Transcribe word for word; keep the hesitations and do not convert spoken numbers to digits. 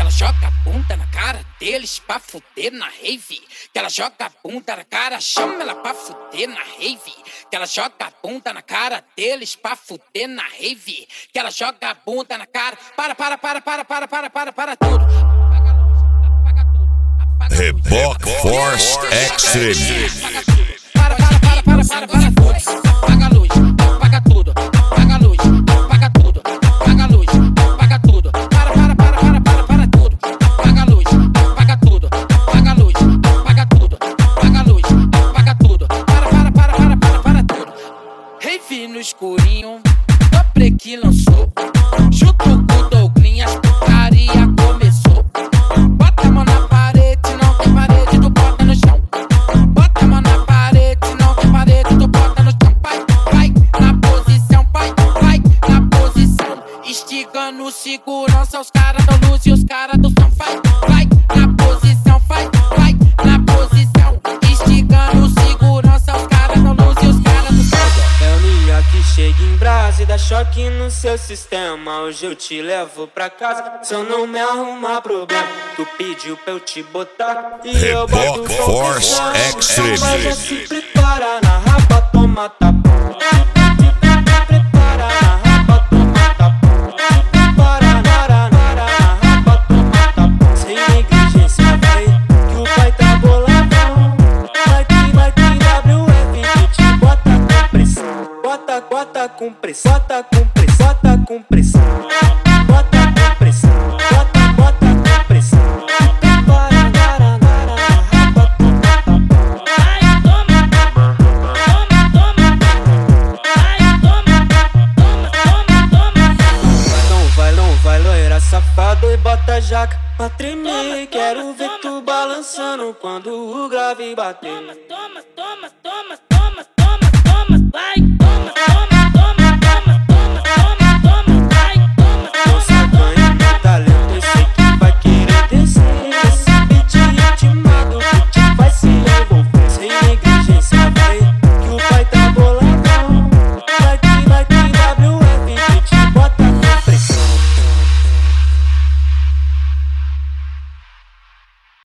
ela joga a bunda na cara deles pra fuder na rave. Que ela joga a bunda na cara, chama ela pra fuder na rave. Que ela joga a bunda na cara deles pra fuder na rave. Que ela joga a bunda na cara. Para, para, para, para, para, para, para, para tudo. Reboque Force Extreme. Para, para, para, para, para, para tudo. Apaga a luz, apaga tudo. Apaga a luz, apaga tudo. Apaga a luz, apaga tudo. Para, para, para, para, para, para tudo. Apaga a luz, apaga tudo. Apaga a luz, apaga tudo. Apaga a luz, apaga tudo. Para, para, para, para, para, para tudo. Rave no escurinho, Dobre que lançou. Junto com o Douglinhas, putaria começou. Bota a mão na parede, não tem parede, tu bota no chão. Bota a mão na parede, não tem parede, tu bota no chão. Vai, vai, na posição, vai, vai, na posição. Esticando segurança, os caras dão luz e os caras do som. Vai, vai, na posição, vai, vai, na posição. Esticando segurança, os caras dão luz e os caras do som. É o Nia que chega em brasa e dá choque no seu sistema. Hoje eu te levo pra casa, se eu não me arrumar problema. Tu pediu pra eu te botar e eu boto Reboque Force Extreme. Mas já se prepara na rapa, toma tapa. Prepara na rapa, toma tapa. Prepara na rapa, toma tapa. Sem negligência, vai, que o pai tá boladão. Vai que, vai que W F que te bota com pressão. Bota, bota com pressão, bota com pressão, bota com pressão. Bota com pressão, bota, bota com pressão. Prepara na rapa, toma tapa. Ai, toma, toma, toma. Ai, toma, toma, toma, toma. Vai não, vai não, vai loira safado e bota a jaca pra tremer. Quero ver tu balançando quando o grave bater. Toma, toma, toma, toma.